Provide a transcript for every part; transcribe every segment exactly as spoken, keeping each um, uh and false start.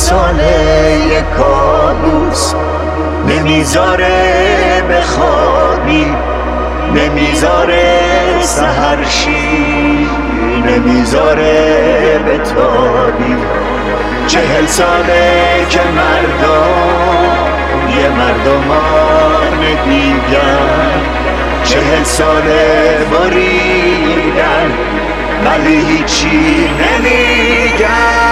ساله یه کابوس نمیذاره بخوابی، نمیذاره سحرشی، نمیذاره بتابی. چهل ساله که مردم یه مردمان دیگر، چهل ساله بریدن ولی هیچی نمیگن.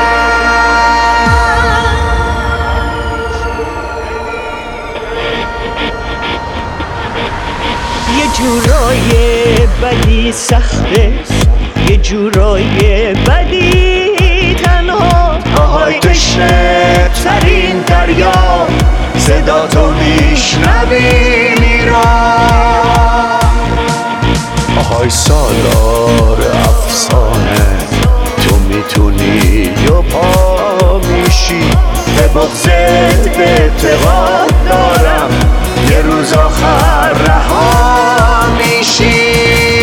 یه جورای بدی سخته، یه جورای بدی تنها. آهای تشنه ترین دریا، صدا تو میشنوی میران. آهای سالار افسانه، تو میتونی و پا میشی. به بغضت به اعتقاد دارم یه روز آخر رها میشی.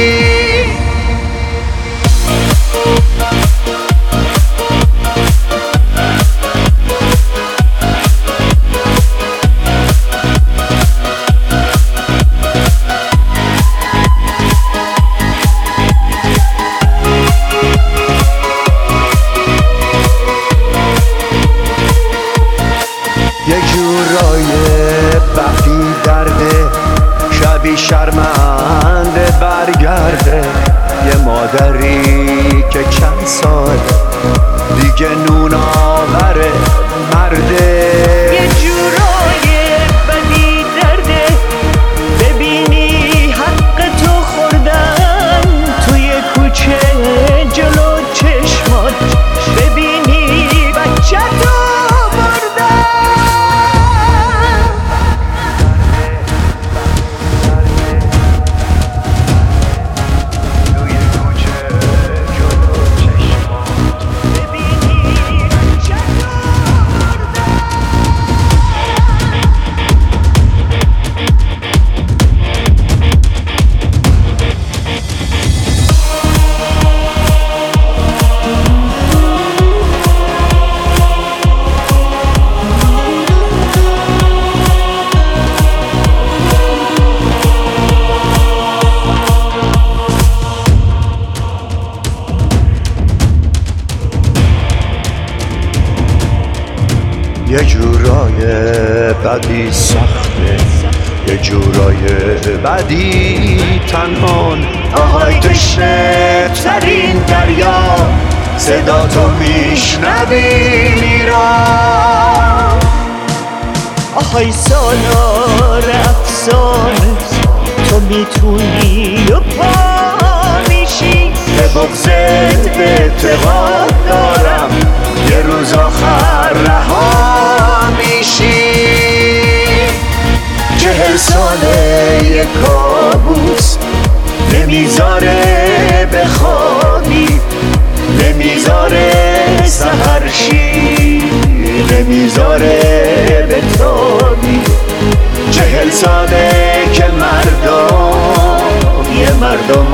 یه جورای بخی درده، شبی شرمنده برگرده. یه مادری که چند سال دیگه نون آوره مرده. یه جورای بدی درده، ببینی حق تو خوردن توی کوچه جلو چشمات، ببینی بچه تو یه جورای بدی سخته، یه جورای بدی تنهان. آهای تشنه ترین دریا، صدا تو میشنوی میران. آهای سالار افسانه، تو میتونی و پا میشی. به بغضت به اعتقاد دارم یه روز آخر رها میشی. چهل ساله یه کابوس نمیذاره بخوابی، نمیذاره سحرشی، نمیذاره بتابی. چهل ساله که مردم یه مردم